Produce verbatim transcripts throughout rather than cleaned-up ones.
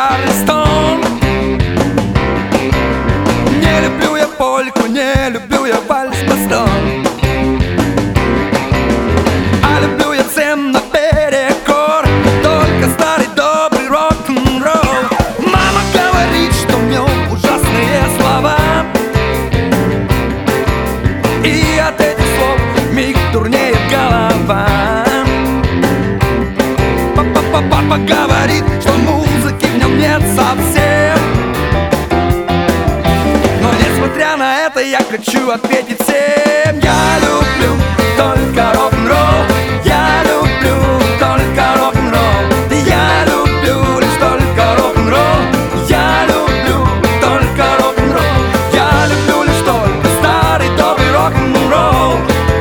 Чарли Стоун. Не люблю я польку, не люблю я вальс-бастон, а люблю я всем наперекор только старый добрый рок-н-ролл. Мама говорит, что в нем ужасные слова, и от этих слов миг дурнеет голова. Папа говорит, что музыки в нем нет совсем, но несмотря на это я хочу ответить всем: я люблю только рок-н-ролл, я люблю только рок-н-ролл, я люблю лишь только рок-н-ролл, я люблю только рок-н-ролл, я люблю лишь только старый добрый рок-н-ролл.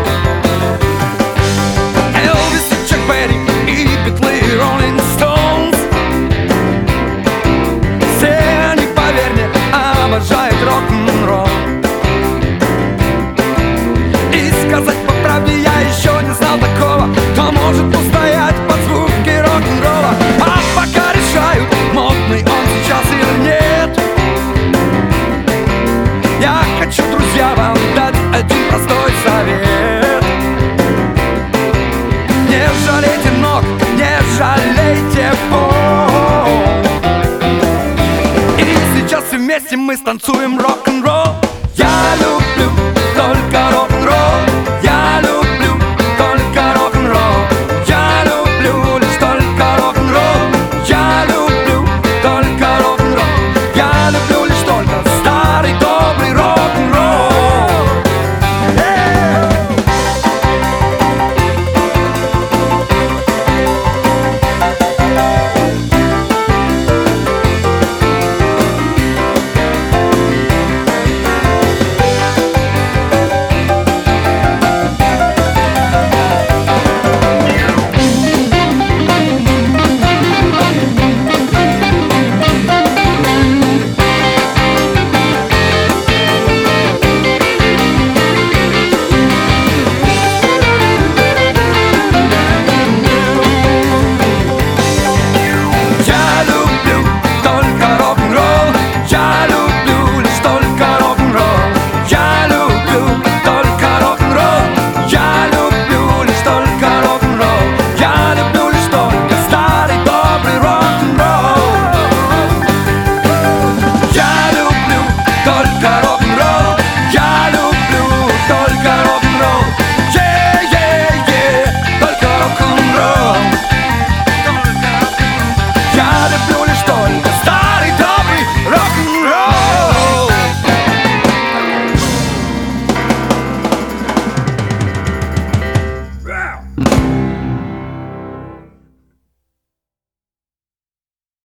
Элвис и Чак Берри и Битлы и Роллинг Стоунс, все они, поверь мне, обожают рок-н-ролл. И сказать по правде, я еще не знал такого, кто может устоять под звуки рок-н-ролла. А пока решают, модный он сейчас или нет, я хочу, друзья, вам дать один простой совет: не жалейте ног, не жалейте пол. И сейчас все вместе мы станцуем рок-н-ролл.